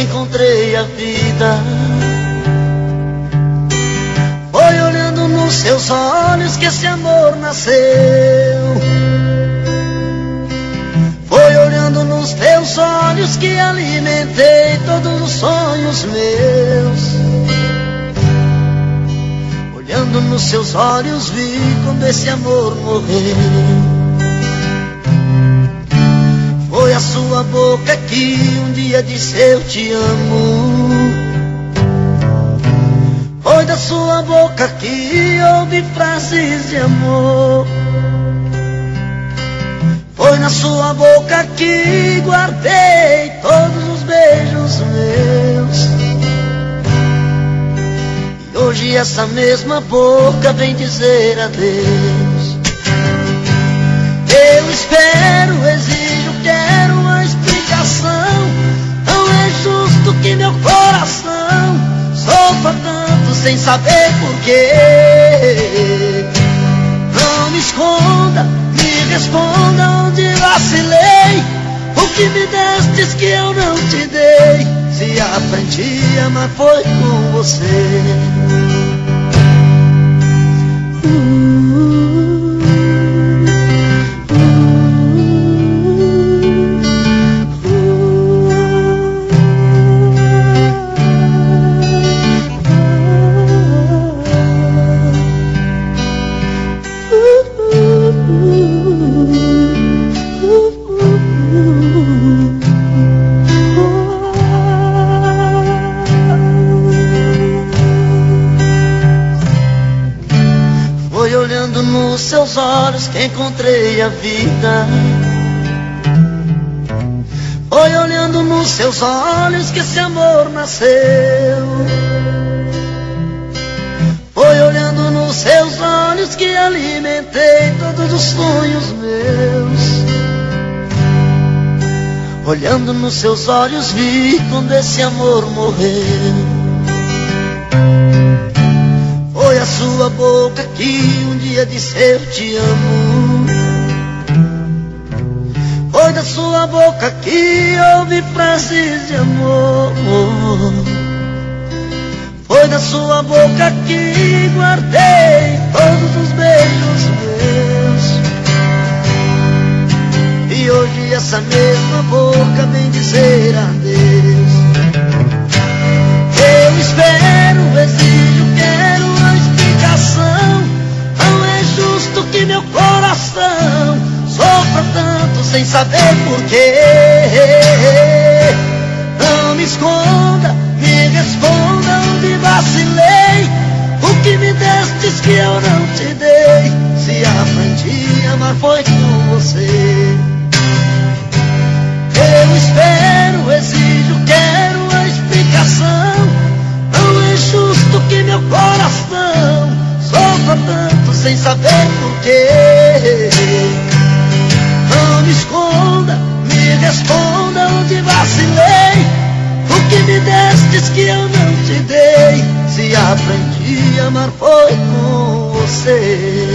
encontrei a vida. Foi olhando nos seus olhos que esse amor nasceu. Foi olhando nos teus olhos que alimentei todos os sonhos meus. Olhando nos seus olhos vi quando esse amor morreu. Foi a sua boca que um dia disse eu te amo. Foi da sua boca que ouvi frases de amor. Foi na sua boca que guardei todos os beijos meus. E hoje essa mesma boca vem dizer adeus. Eu espero, exijo, quero uma explicação. Não é justo que meu coração sofra tanto sem saber porquê. Não me esconda, me responda onde vacilei. O que me destes que eu não te dei. Se aprendi a amar foi com você. Foi olhando nos seus olhos que encontrei a vida. Foi olhando nos seus olhos que esse amor nasceu. Foi olhando nos seus olhos que alimentei todos os sonhos meus. Olhando nos seus olhos vi quando esse amor morreu. Foi a sua boca que um dia disse eu te amo. Foi da sua boca que ouvi frases de amor. Foi da sua boca que guardei todos os beijos meus. E hoje essa mesma boca vem dizer adeus. Eu espero, exijo, quero uma explicação. Não é justo que meu coração sofra tanto sem saber porquê. Não me esconda, me responda onde vacilei. O que me destes que eu não te dei. Se aprendi a amar foi com você. Eu espero, exijo, quero uma explicação. Não é justo que meu coração sofra tanto sem saber porquê. Não me esconda, me responda onde vacilei. O que me destes que eu não te dei. Se aprendi a amar foi com você.